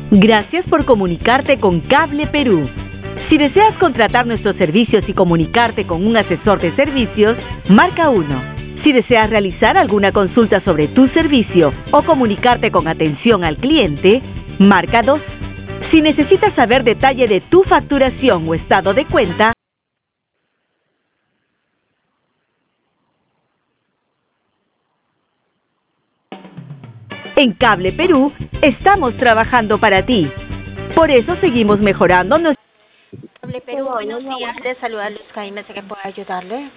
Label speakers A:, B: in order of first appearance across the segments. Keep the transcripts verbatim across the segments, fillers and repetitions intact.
A: Gracias por comunicarte con Cable Perú. Si deseas contratar nuestros servicios y comunicarte con un asesor de servicios, marca uno. Si deseas realizar alguna consulta sobre tu servicio o comunicarte con atención al cliente, marca dos. Si necesitas saber detalle de tu facturación o estado de cuenta, en Cable Perú estamos trabajando para ti. Por eso seguimos mejorando nuestro...
B: Cable Perú, buenos días. Le saluda Luz Jaime, ¿sé que puedo ayudarle?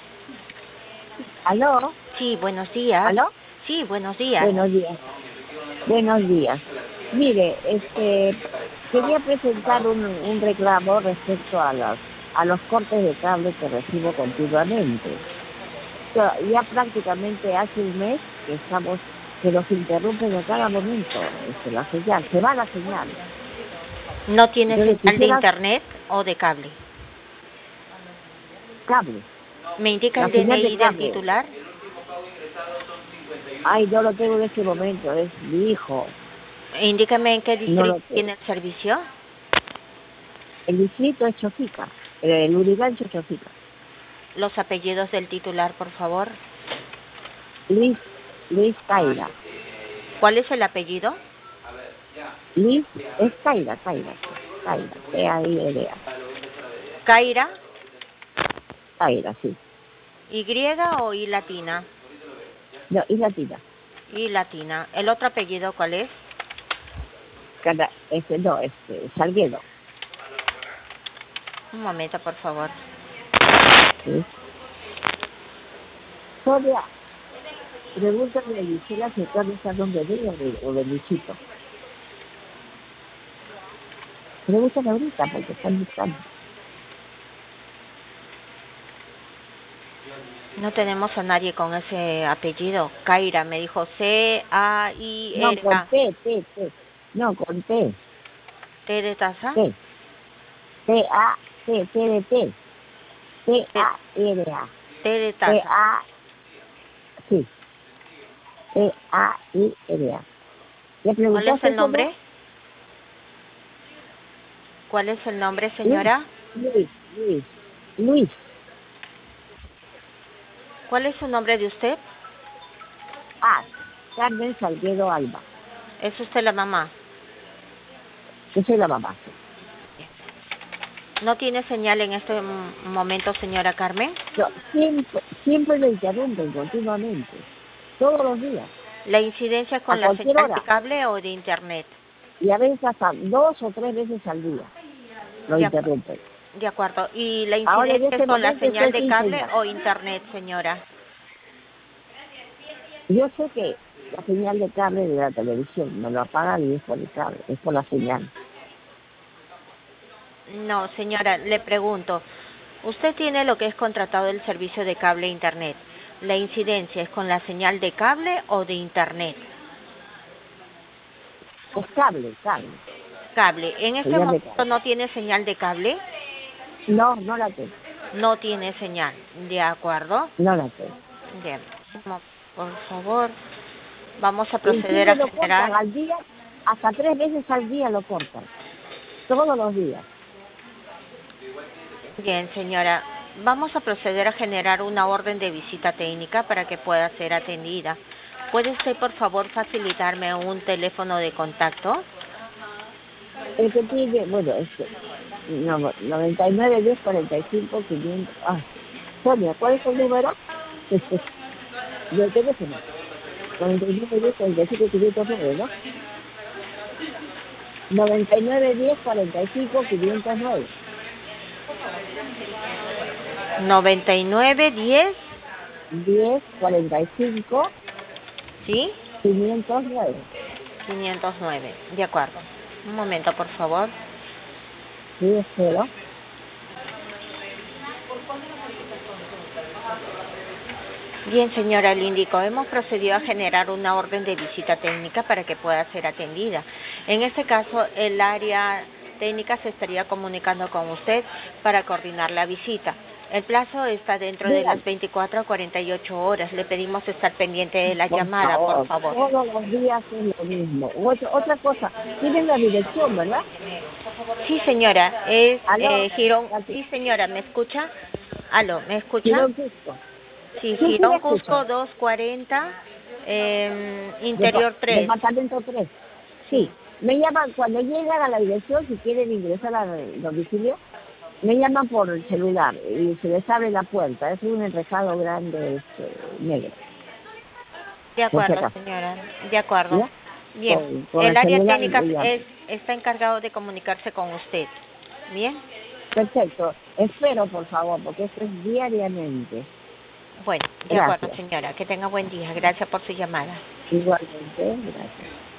C: ¿Aló?
B: Sí, buenos días.
C: ¿Aló?
B: Sí, buenos días.
C: Buenos días. Buenos días. Mire, este, quería presentar un, un reclamo respecto a los, a los cortes de cable que recibo continuamente. Ya, ya prácticamente hace un mes que estamos, que nos interrumpen a cada momento este, la señal, se va la señal.
B: ¿No tiene
C: Yo le
B: señal de
C: quisiera-
B: internet o de cable?
C: Cable.
B: ¿Me indica
C: La
B: el
C: señal
B: D N I
C: de
B: del
C: cable.
B: titular?
C: Ay, no lo tengo en este momento, es mi hijo.
B: Indícame en qué
C: No lo
B: distrito
C: sé.
B: tiene el servicio.
C: El distrito es Chofica, el Urigancho Chofica.
B: Los apellidos del titular, por favor.
C: Luis, Luis Caira.
B: ¿Cuál es el apellido?
C: Luis, es Caira, Caira, Caira, C A I R A.
B: ¿Caira?
C: Caira, sí.
B: ¿Y o I latina?
C: No, y latina.
B: Y latina. ¿El otro apellido cuál es?
C: Cada, este, no, este, Salguero.
B: Un momento, por favor.
C: ¿Sí? Sonia, pregúntame a Gisela si Carlos está donde de ella o de, o de Luisito. Pregúntame ahorita porque están buscando.
B: No tenemos a nadie con ese apellido. Caira, me dijo C A I
C: No,
B: R
C: con
B: A.
C: T, T, T. No, con T.
B: ¿T de taza?
C: T. T A T, T de T. T A R A.
B: T de
C: T
B: taza.
C: A, sí. T A I R A. ¿Le
B: ¿Cuál
C: preguntaste
B: es el
C: eso,
B: nombre?
C: no?
B: ¿Cuál es el nombre, señora?
C: Luis, Luis, Luis.
B: ¿Cuál es su nombre de usted?
C: Ah, Carmen Salguero Alba.
B: ¿Es usted la mamá?
C: Yo soy la mamá.
B: ¿No tiene señal en este m- momento, señora Carmen?
C: Yo, siempre, siempre lo interrumpen continuamente. Todos los días.
B: ¿La incidencia es con
C: A
B: la
C: cualquier
B: señal
C: hora.
B: de cable o de internet?
C: Y a veces hasta dos o tres veces al día lo
B: De, acu-
C: interrumpen.
B: de acuerdo. ¿Y la
C: Ahora en
B: incidencia
C: este
B: es con la
C: momento
B: señal
C: estoy
B: de
C: sin
B: cable
C: señal.
B: o internet, señora?
C: Yo sé que la señal de cable de la televisión me lo apagan y es por el cable, es por la señal.
B: No, señora, le pregunto. Usted tiene lo que es contratado el servicio de cable e internet. ¿La incidencia es con la señal de cable o de internet?
C: Es cable, cable.
B: Cable. ¿En este
C: Señal de
B: momento
C: cable.
B: no tiene señal de cable?
C: No, no la tengo.
B: No tiene señal. ¿De acuerdo?
C: No la tengo.
B: Bien. Mo- Por favor, vamos a
C: Y
B: proceder
C: siempre
B: a
C: lo cortan
B: generar...
C: al día, hasta tres veces al día lo cortan. Todos los días.
B: Bien, señora. Vamos a proceder a generar una orden de visita técnica para que pueda ser atendida. ¿Puede usted, por favor, facilitarme un teléfono de contacto?
C: El que tiene, bueno, este, no, noventa y nueve, diez, cuarenta y cinco, quinientos. Ah, Sonia, ¿cuál es el número? Este, del teléfono. noventa y nueve, diez, cuarenta y cinco, quinientos nueve, ¿no? noventa y nueve, diez, cuarenta y cinco, quinientos nueve.
B: noventa y nueve, diez,
C: diez, cuarenta y cinco,
B: ¿sí?
C: quinientos nueve.
B: quinientos nueve. De acuerdo. Un momento, por favor.
C: Sí, espero.
B: Bien, señora, le indico, hemos procedido a generar una orden de visita técnica para que pueda ser atendida. En este caso, el área técnica se estaría comunicando con usted para coordinar la visita. El plazo está dentro de
C: Dígame.
B: las veinticuatro a cuarenta y ocho horas. Le pedimos estar pendiente de la
C: Por
B: llamada,
C: favor,
B: por favor.
C: todos los días es lo mismo. Otra, otra cosa, tienen la dirección, ¿verdad?
B: Sí, señora, es
C: ¿Aló?
B: eh, Girón.
C: Aquí.
B: Sí, señora, ¿me escucha? Aló, ¿me escucha?
C: Girón Cusco.
B: Sí,
C: Sí, sí,
B: Girón
C: la
B: Cusco
C: escucho.
B: doscientos cuarenta, eh, Interior
C: Depa-
B: tres.
C: Departamento tres.
B: Sí.
C: Sí. Me llaman, cuando llegan a la dirección, si quieren ingresar al domicilio, me llaman por el celular y se les abre la puerta. Es un enrejado grande, este, negro.
B: De
C: Por si
B: acuerdo,
C: acaso.
B: señora. De acuerdo.
C: ¿Ya?
B: Bien.
C: Con, con
B: El
C: el
B: área
C: celular
B: técnica
C: me llaman.
B: es, está encargado de comunicarse con usted. Bien.
C: Perfecto. Espero, por favor, porque esto es diariamente.
B: Bueno, de acuerdo,
C: Gracias.
B: señora. Que tenga buen día. Gracias por su llamada.
C: Igualmente, gracias.